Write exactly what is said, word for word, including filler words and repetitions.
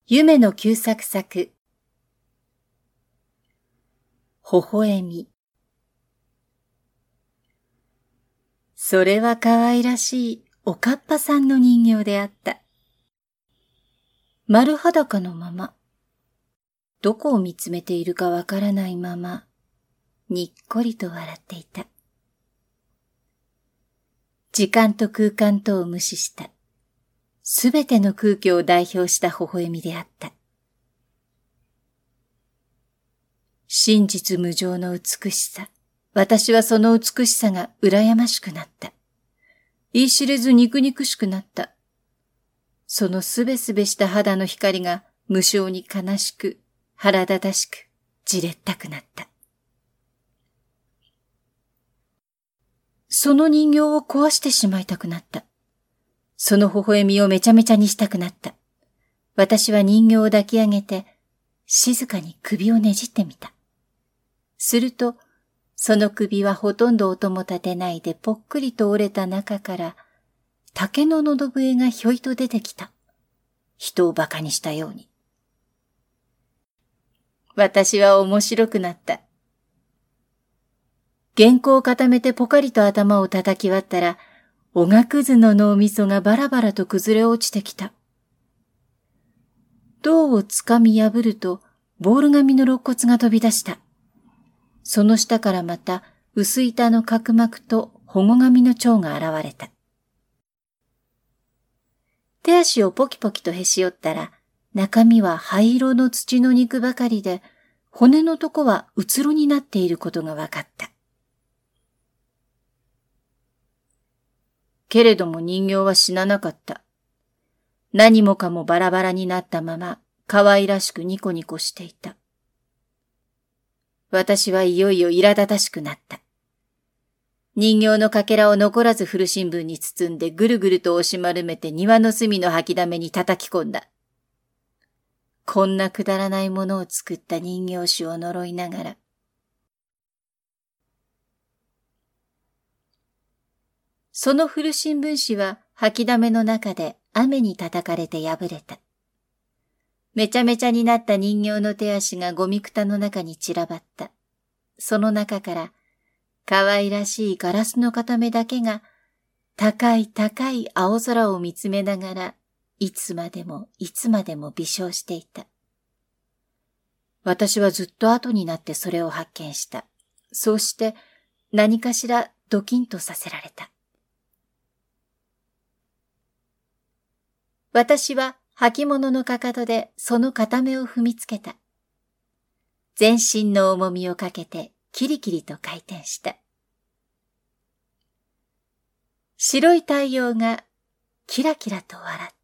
夢の旧作作。微笑み。それは可愛らしいおかっぱさんの人形であった。丸裸のまま、どこを見つめているかわからないまま、にっこりと笑っていた。時間と空間とを無視した、すべての空虚を代表した微笑みであった。真実無常の美しさ。私はその美しさが羨ましくなった。言い知れず肉肉しくなった。そのすべすべした肌の光が無性に悲しく、腹立たしく、じれったくなった。その人形を壊してしまいたくなった。その微笑みをめちゃめちゃにしたくなった。私は人形を抱き上げて、静かに首をねじってみた。すると、その首はほとんど音も立てないでぽっくりと折れた中から、竹の喉笛がひょいと出てきた。人を馬鹿にしたように。私は面白くなった。原稿を固めてポカリと頭を叩き割ったら、おがくずの脳みそがバラバラと崩れ落ちてきた。銅をつかみ破ると、ボール紙の肋骨が飛び出した。その下からまた、薄板の角膜と保護紙の蝶が現れた。手足をポキポキとへし折ったら、中身は灰色の土の肉ばかりで、骨のとこはうつろになっていることがわかった。けれども人形は死ななかった。何もかもバラバラになったまま、可愛らしくニコニコしていた。私はいよいよ苛立たしくなった。人形のかけらを残らず古新聞に包んでぐるぐると押し丸めて庭の隅の掃きだめに叩き込んだ。こんなくだらないものを作った人形師を呪いながら。その古新聞紙は掃きだめの中で雨に叩かれて破れた。めちゃめちゃになった人形の手足がゴミくたの中に散らばった。その中から、可愛らしいガラスの片目だけが、高い高い青空を見つめながら、いつまでもいつまでも微笑していた。私はずっと後になってそれを発見した。そうして何かしらドキンとさせられた。私は履物のかかとでその片目を踏みつけた。全身の重みをかけてキリキリと回転した。白い太陽がキラキラと笑った。